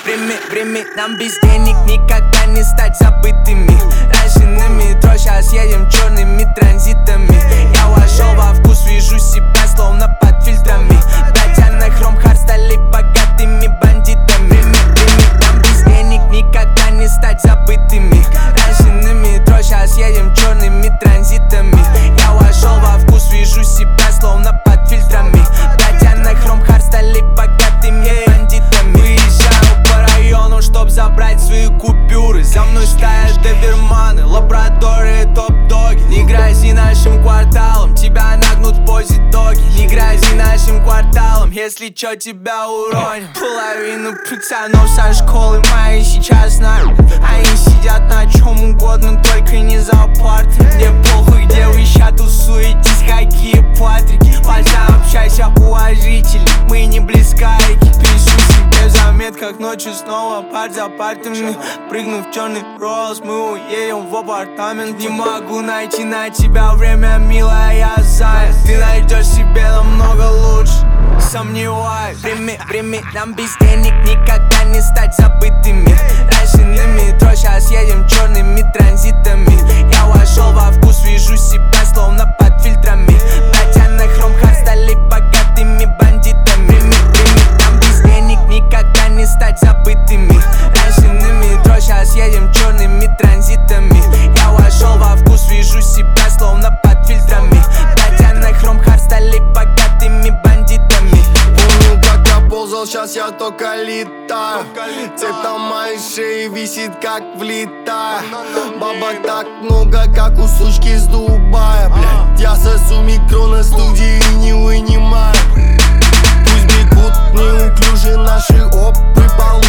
Прими, нам без денег никогда не стать забытыми. Раньше на метро, сейчас едем черными транзитами. Я вошел во вкус, вижу себя словно под фильтрами. Братья на хром хард стали богатыми бандитами. Прими, нам без денег никогда не стать забытыми. Раньше на метро, сейчас едем черными транзитами. Я вошел во вкус, вижу себя словно под фильтрами. Братья на хром хард стали богатыми бандитами. Выезжаю по району, чтоб забрать свои купюры. За мной стоят доберманы, лабрадоры, топ-доги. Не грози нашим кварталом, тебя нагнут в позе доги. Не грози нашим кварталом, если чё, тебя уроним. Половину пацанов со школы моей сейчас знают. Они сидят на чем угодно, только не за партой. Мне похуй, где вы ща тусуетесь, какие патрики. Пацан, общайся уважительно, мы не близкарики. Пишу себе в заметках, ночью снова парт за партами. Прыгнув в черный Роллс, мы уедем в апартамент. Не могу найти на тебя время, милая, я занят. Ты найдешь себе намного лучше, сомневаюсь. Прими, нам без денег никогда не стать забытыми. Раньше на метро, сейчас едем черными транзитами. Я вошел во вкус, вижу себя словно под фильтрами. Братья на хром хард стали богатыми бандитами. Прими, нам без денег никогда не стать забытыми. Раньше на метро, сейчас едем черными транзитами. Я вошел во вкус, вижу себя словно под фильтрами. Братья на хром хард стали богатыми бандитами. Помню, как я ползал, сейчас я только летаю. Цепь на моей шее висит, как влетая. Бабок так много, как у сучки с Дубая. Блядь, я сосу микро на студии и не вынимаю. Пусть бегут неуклюже наши опы.